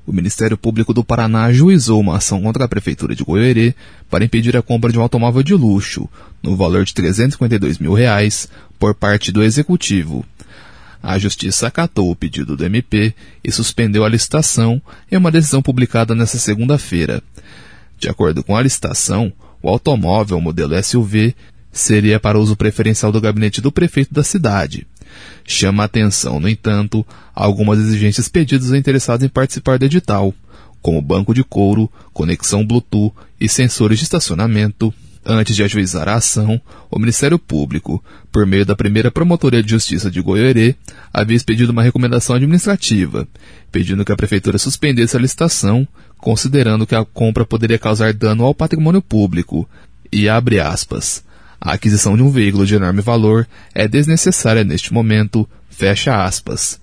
o Ministério Público do Paraná ajuizou uma ação contra a Prefeitura de Goiôerê para impedir a compra de um automóvel de luxo, no valor de R$ 352 mil, por parte do Executivo. A Justiça acatou o pedido do MP e suspendeu a licitação em uma decisão publicada nesta segunda-feira. De acordo com a licitação, o automóvel modelo SUV seria para uso preferencial do gabinete do prefeito da cidade. Chama a atenção, no entanto, algumas exigências pedidas a interessados em participar do edital, como banco de couro, conexão Bluetooth e sensores de estacionamento. Antes de ajuizar a ação, o Ministério Público, por meio da primeira Promotoria de Justiça de Goiôerê, havia expedido uma recomendação administrativa, pedindo que a Prefeitura suspendesse a licitação, considerando que a compra poderia causar dano ao patrimônio público, e abre aspas, a aquisição de um veículo de enorme valor é desnecessária neste momento, fecha aspas.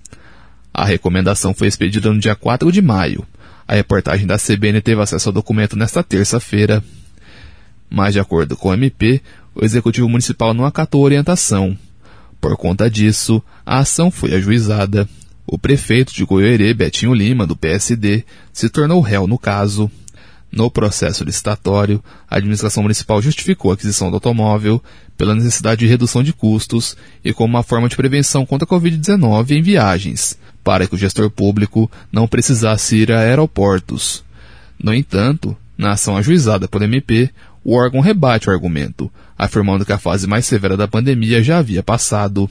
A recomendação foi expedida no dia 4 de maio. A reportagem da CBN teve acesso ao documento nesta terça-feira. Mas, de acordo com o MP, o Executivo Municipal não acatou a orientação. Por conta disso, a ação foi ajuizada. O prefeito de Goiôerê, Betinho Lima, do PSD, se tornou réu no caso. No processo licitatório, a administração municipal justificou a aquisição do automóvel pela necessidade de redução de custos e como uma forma de prevenção contra a Covid-19 em viagens, para que o gestor público não precisasse ir a aeroportos. No entanto, na ação ajuizada pelo MP, o órgão rebate o argumento, afirmando que a fase mais severa da pandemia já havia passado.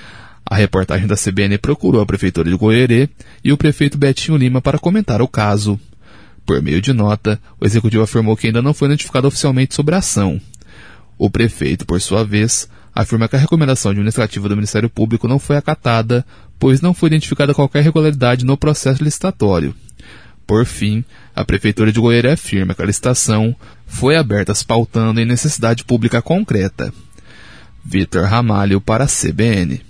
A reportagem da CBN procurou a Prefeitura de Goiôerê e o prefeito Betinho Lima para comentar o caso. Por meio de nota, o Executivo afirmou que ainda não foi notificado oficialmente sobre a ação. O prefeito, por sua vez, afirma que a recomendação administrativa do Ministério Público não foi acatada, pois não foi identificada qualquer irregularidade no processo licitatório. Por fim, a Prefeitura de Goiôerê afirma que a licitação foi aberta pautando em necessidade pública concreta. Vitor Ramalho para a CBN.